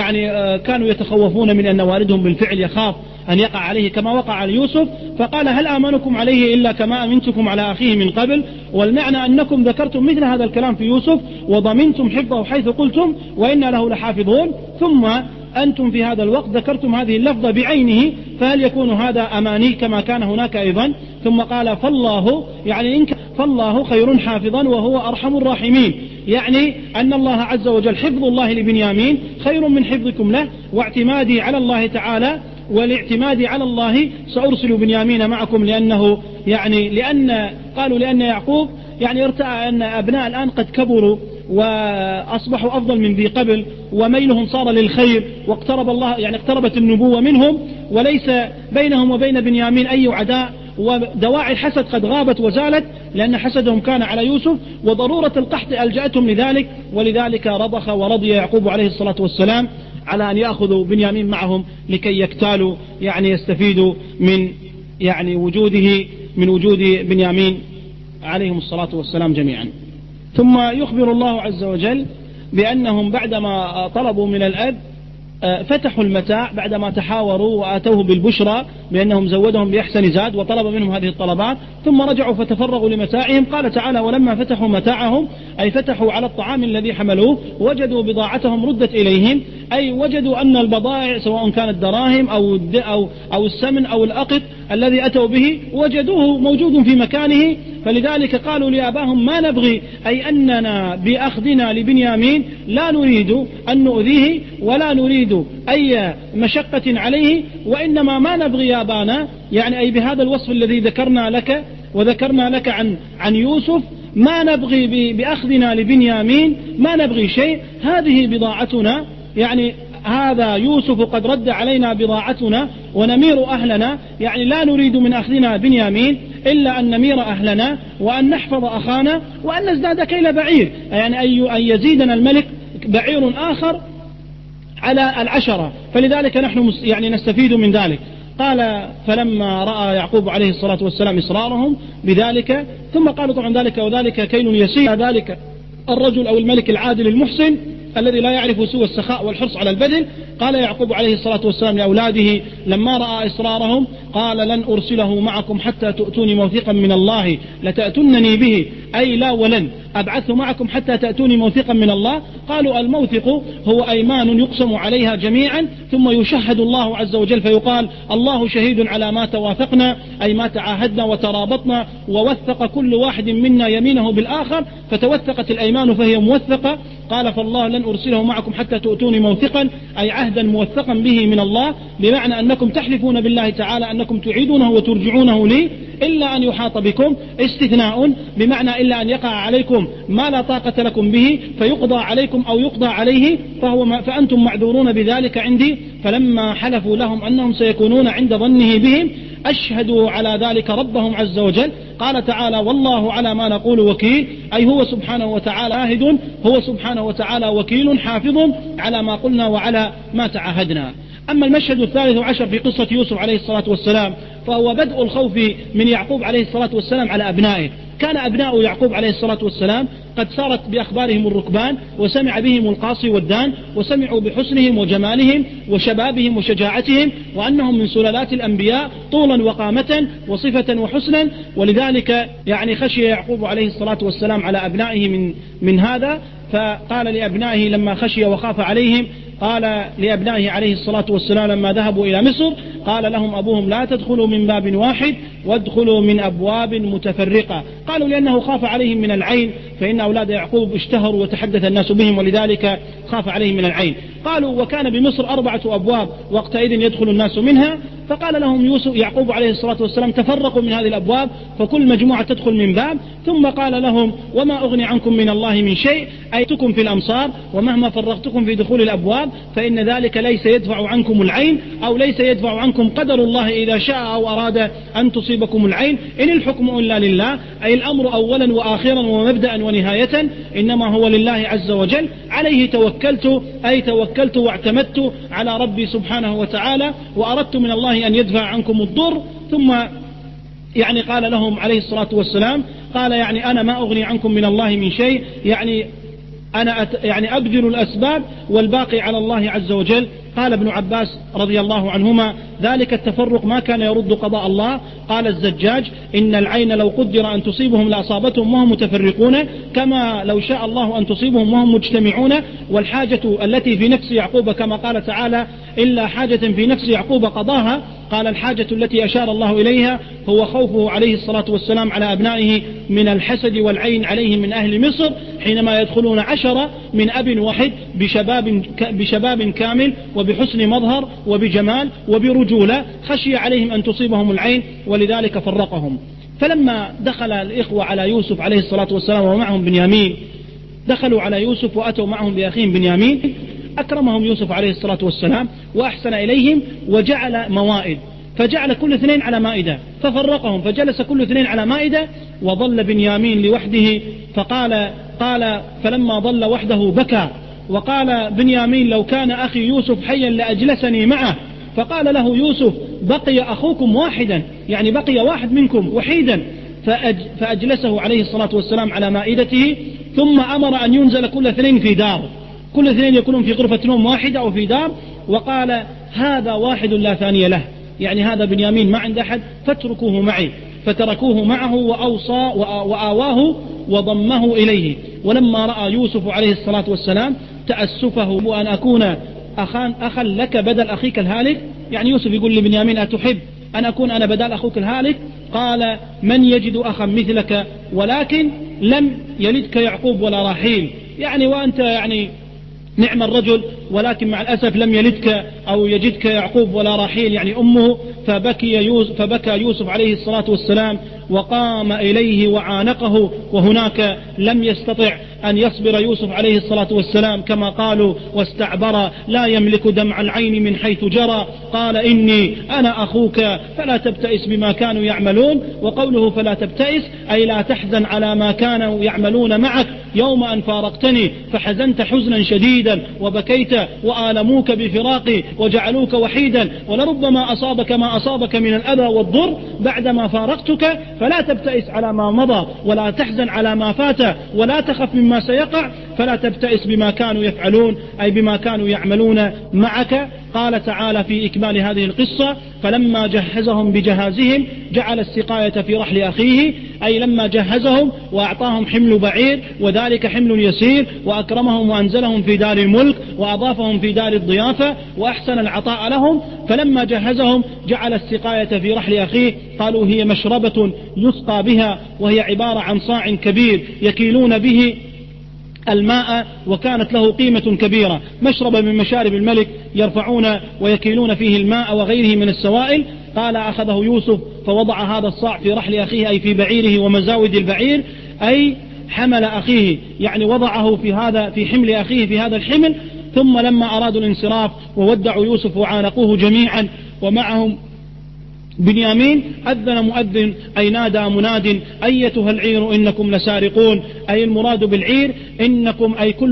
كانوا يتخوفون من أن والدهم بالفعل يخاف أن يقع عليه كما وقع على يوسف، فقال هل آمنكم عليه إلا كما أمنتكم على أخيه من قبل. والمعنى أنكم ذكرتم مثل هذا الكلام في يوسف وضمنتم حفظه حيث قلتم وإنا له لحافظون، ثم أنتم في هذا الوقت ذكرتم هذه اللفظة بعينه، فهل يكون هذا أماني كما كان هناك أيضا؟ ثم قال فالله خير حافظا وهو أرحم الراحمين، أن الله عز وجل حفظ الله لبنيامين خير من حفظكم له، واعتمادي على الله تعالى والاعتماد على الله سأرسل بنيامين معكم، لأنه لأن يعقوب ارتأى أن أبناء الآن قد كبروا وأصبحوا أفضل من ذي قبل وميلهم صار للخير، اقتربت النبوة منهم وليس بينهم وبين بنيامين أي عداء، ودواعي الحسد قد غابت وزالت لأن حسدهم كان على يوسف، وضرورة القحط ألجأتهم لذلك، ولذلك رضخ ورضي يعقوب عليه الصلاة والسلام على أن يأخذوا بنيامين معهم لكي يكتالوا يستفيدوا من وجود بنيامين عليهم الصلاة والسلام جميعا. ثم يخبر الله عز وجل بأنهم بعدما طلبوا من الأب فتحوا المتاع بعدما تحاوروا وآتوه بالبشرى بأنهم زودهم بأحسن زاد وطلب منهم هذه الطلبات، ثم رجعوا فتفرغوا لمتاعهم. قال تعالى ولما فتحوا متاعهم أي فتحوا على الطعام الذي حملوه وجدوا بضاعتهم ردت إليهم، أي وجدوا أن البضائع سواء كانت دراهم أو السمن أو الأقط الذي أتوا به وجدوه موجود في مكانه. فلذلك قالوا لأباهم ما نبغي، أي أننا بأخذنا لبنيامين لا نريد أن نؤذيه ولا نريد أي مشقة عليه، وإنما ما نبغي يا أبانا أي بهذا الوصف الذي ذكرنا لك وذكرنا لك عن يوسف، ما نبغي بأخذنا لبنيامين ما نبغي شيء، هذه بضاعتنا، هذا يوسف قد رد علينا بضاعتنا ونمير أهلنا، لا نريد من أخذنا بنيامين إلا أن نمير أهلنا وأن نحفظ أخانا وأن نزداد كيل بعير، أن يزيدنا الملك بعير آخر على العشرة، فلذلك نحن يعني نستفيد من ذلك. قال فلما رأى يعقوب عليه الصلاة والسلام إصرارهم بذلك، ثم قالوا طبعا ذلك وذلك كيل يسير، ذلك الرجل أو الملك العادل المحسن الذي لا يعرف سوى السخاء والحرص على البذل. قال يعقوب عليه الصلاة والسلام لأولاده لما رأى إصرارهم قال لن أرسله معكم حتى تؤتوني موثقا من الله لتأتونني به، أي لا ولن أبعثه معكم حتى تأتوني موثقا من الله. قالوا الموثق هو أيمان يقسم عليها جميعا ثم يشهد الله عز وجل فيقال الله شهيد على ما توافقنا، أي ما تعاهدنا وترابطنا، ووثق كل واحد منا يمينه بالآخر فتوثقت الأيمان فهي موثقة. قال فالله لن أرسله معكم حتى تؤتوني موثقا، أي عهدا موثقا به من الله، بمعنى أنكم تحلفون بالله تعالى أنكم تعيدونه وترجعونه لي إلا أن يحاط بكم، استثناء بمعنى إلا أن يقع عليكم ما لا طاقة لكم به فيقضى عليكم أو يقضى عليه فأنتم معذورون بذلك عندي. فلما حلفوا لهم أنهم سيكونون عند ظنه بهم أشهدوا على ذلك ربهم عز وجل. قال تعالى والله على ما نقول وكيل، أي هو سبحانه وتعالى آهد، هو سبحانه وتعالى وكيل حافظ على ما قلنا وعلى ما تعاهدنا. أما المشهد 13 في قصة يوسف عليه الصلاة والسلام فهو بدء الخوف من يعقوب عليه الصلاة والسلام على أبنائه. كان أبناء يعقوب عليه الصلاة والسلام قد سارت بأخبارهم الركبان وسمع بهم القاصي والدان، وسمعوا بحسنهم وجمالهم وشبابهم وشجاعتهم، وأنهم من سلالات الأنبياء طولا وقامة وصفة وحسنا. ولذلك يعني خشي يعقوب عليه الصلاة والسلام على أبنائه من هذا، فقال لأبنائه لما خشي وخاف عليهم قال لأبنائه عليه الصلاة والسلام لما ذهبوا إلى مصر قال لهم أبوهم لا تدخلوا من باب واحد وادخلوا من أبواب متفرقة. قالوا لأنه خاف عليهم من العين، فإن أولاد يعقوب اشتهروا وتحدث الناس بهم ولذلك خاف عليهم من العين. قالوا وكان بمصر 4 أبواب وقتئذ يدخل الناس منها، فقال لهم يعقوب عليه الصلاة والسلام تفرقوا من هذه الأبواب فكل مجموعة تدخل من باب. ثم قال لهم وما أغني عنكم من الله من شيء، أيتكم في الأمصار ومهما فرقتكم في دخول الأبواب فإن ذلك ليس يدفع عنكم العين، أو ليس يدفع عنكم قدر الله إذا شاء أو أراد أن تصيبكم العين، إن الحكم إلا لله، أي الأمر أولا وآخرا ومبدأ ونهاية إنما هو لله عز وجل، عليه توكلت، أي توكلت واعتمدت على ربي سبحانه وتعالى، وأردت من الله أن يدفع عنكم الضر. ثم يعني قال لهم عليه الصلاة والسلام قال يعني أنا ما أغني عنكم من الله من شيء، يعني أنا يعني أبذل الأسباب والباقي على الله عز وجل. قال ابن عباس رضي الله عنهما ذلك التفرق ما كان يرد قضاء الله. قال الزجاج إن العين لو قدر أن تصيبهم لأصابتهم وهم متفرقون، كما لو شاء الله أن تصيبهم وهم مجتمعون. والحاجة التي في نفس يعقوب كما قال تعالى إلا حاجة في نفس يعقوب قضاها، قال الحاجة التي أشار الله إليها هو خوفه عليه الصلاة والسلام على أبنائه من والعين عليهم من أهل مصر حينما يدخلون 10 من أب واحد بشباب كامل وبحسن مظهر وبجمال وبرجولة، خشي عليهم أن تصيبهم العين ولذلك فرقهم. فلما دخل الإخوة على يوسف عليه الصلاة والسلام ومعهم بنيامين، دخلوا على يوسف وأتوا معهم بأخيهم بنيامين، أكرمهم يوسف عليه الصلاة والسلام وأحسن إليهم وجعل موائد، فجعل كل 2 على مائدة، ففرقهم فجلس كل 2 على مائدة، وظل بنيامين لوحده. قال فلما ظل وحده بكى، وقال بنيامين لو كان أخي يوسف حيا لأجلسني معه. فقال له يوسف بقي أخوكم واحدا، يعني بقي واحد منكم وحيدا، فأجلسه عليه الصلاة والسلام على مائدته، ثم أمر أن ينزل كل 2 في دار، كل 2 يكونون في غرفة نوم واحدة أو في دار، وقال هذا واحد لا ثاني له، يعني هذا بنيامين ما عند أحد فاتركوه معي. فتركوه معه وأوصى وآواه وضمه إليه. ولما رأى يوسف عليه الصلاة والسلام تأسفه وأن أكون أخا لك بدل أخيك الهالك، يعني يوسف يقول لبنيامين أتحب أن أكون أنا بدل أخوك الهالك؟ قال من يجد أخا مثلك ولكن لم يلدك يعقوب ولا رحيل، يعني وأنت يعني نعم الرجل، ولكن مع الأسف لم يلدك أو يجدك يعقوب ولا رحيل يعني أمه. فبكى يوسف عليه الصلاة والسلام وقام إليه وعانقه، وهناك لم يستطع أن يصبر يوسف عليه الصلاة والسلام كما قالوا واستعبر لا يملك دمع العين من حيث جرى. قال إني أنا أخوك فلا تبتئس بما كانوا يعملون. وقوله فلا تبتئس أي لا تحزن على ما كانوا يعملون معك، يوم أن فارقتني فحزنت حزنا شديدا وبكيت وآلموك بفراقي وجعلوك وحيدا، ولربما أصابك ما أصابك من الأذى والضر بعدما فارقتك، فلا تبتئس على ما مضى ولا تحزن على ما فات ولا تخف مما سيقع، فلا تبتئس بما كانوا يفعلون أي بما كانوا يعملون معك. قال تعالى في إكمال هذه القصة: فلما جهزهم بجهازهم جعل السقاية في رحل أخيه، أي لما جهزهم وأعطاهم حمل بعير وذلك حمل يسير، وأكرمهم وأنزلهم في دار الملك وأضافهم في دار الضيافة وأحسن العطاء لهم، فلما جهزهم جعل السقاية في رحل أخيه. قالوا هي مشربة يسقى بها، وهي عبارة عن صاع كبير يكيلون به الماء، وكانت له قيمة كبيرة، مشربة من مشارب الملك يرفعون ويكيلون فيه الماء وغيره من السوائل. قال: أخذه يوسف فوضع هذا الصاع في رحل أخيه أي في بعيره ومزاود البعير، أي حمل أخيه، يعني وضعه في حمل أخيه في هذا الحمل. ثم لما أرادوا الانصراف وودعوا يوسف وعانقوه جميعا ومعهم بنيامين، أذن مؤذن أي نادى مناد: أيتها العير إنكم لسارقون، أي المراد بالعير إنكم أي كل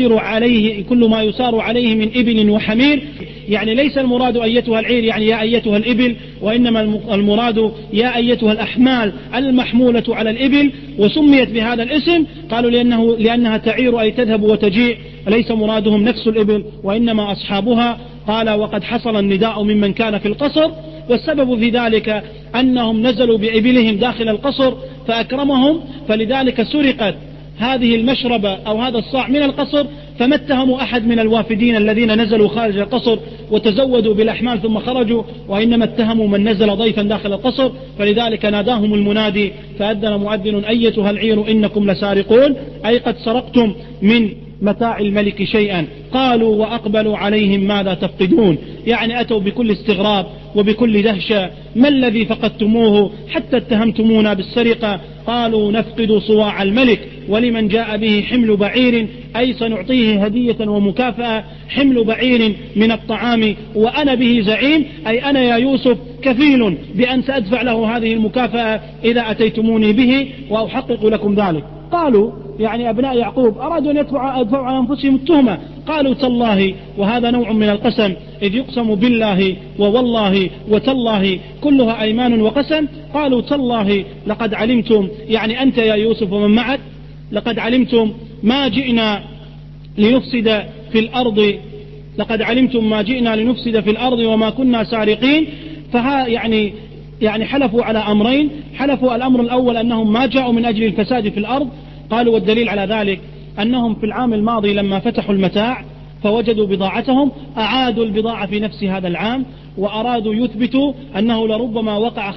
ما يسار عليه من إبل وحمير، يعني ليس المراد أيتها العير يعني يا أيتها الإبل، وإنما المراد يا أيتها الأحمال المحمولة على الإبل. وسميت بهذا الاسم قالوا لأنها تعير أي تذهب وتجيء، ليس مرادهم نفس الإبل وإنما أصحابها. قال: وقد حصل النداء ممن كان في القصر، والسبب في ذلك أنهم نزلوا بإبلهم داخل القصر فأكرمهم، فلذلك سرقت هذه المشربة أو هذا الصاع من القصر، فما اتهموا أحد من الوافدين الذين نزلوا خارج القصر وتزودوا بالأحمال ثم خرجوا، وإنما اتهموا من نزل ضيفا داخل القصر، فلذلك ناداهم المنادي فأذن مؤذن: أيتها العير إنكم لسارقون، أي قد سرقتم من متاع الملك شيئا. قالوا وأقبلوا عليهم: ماذا تفقدون، يعني أتوا بكل استغراب وبكل دهشة: ما الذي فقدتموه حتى اتهمتمونا بالسرقة؟ قالوا: نفقد صواع الملك ولمن جاء به حمل بعير، أي سنعطيه هدية ومكافأة، حمل بعير من الطعام وأنا به زعيم، أي أنا يا يوسف كفيل بأن سأدفع له هذه المكافأة إذا أتيتموني به وأحقق لكم ذلك. قالوا يعني أبناء يعقوب أرادوا أن يدفعوا عن أنفسهم التهمة، قالوا: تالله، وهذا نوع من القسم، إذ يقسم بالله ووالله وتالله كلها أيمان وقسم. قالوا: تالله لقد علمتم، يعني أنت يا يوسف ومن معك، لقد علمتم ما جئنا لنفسد في الأرض، لقد علمتم ما جئنا لنفسد في الأرض وما كنا سارقين. فها يعني حلفوا على أمرين: حلفوا الأمر الأول أنهم ما جاءوا من أجل الفساد في الأرض، قالوا والدليل على ذلك أنهم في العام الماضي لما فتحوا المتاع فوجدوا بضاعتهم أعادوا البضاعة في نفس هذا العام، وأرادوا يثبتوا أنه لربما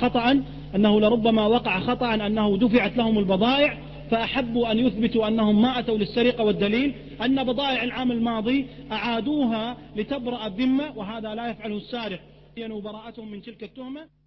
وقع خطأ أنه دفعت لهم البضائع، فأحبوا أن يثبتوا أنهم ما أتوا للسرقة، والدليل أن بضائع العام الماضي أعادوها لتبرأ الذمة، وهذا لا يفعله السارق، براءتهم من تلك التهمة.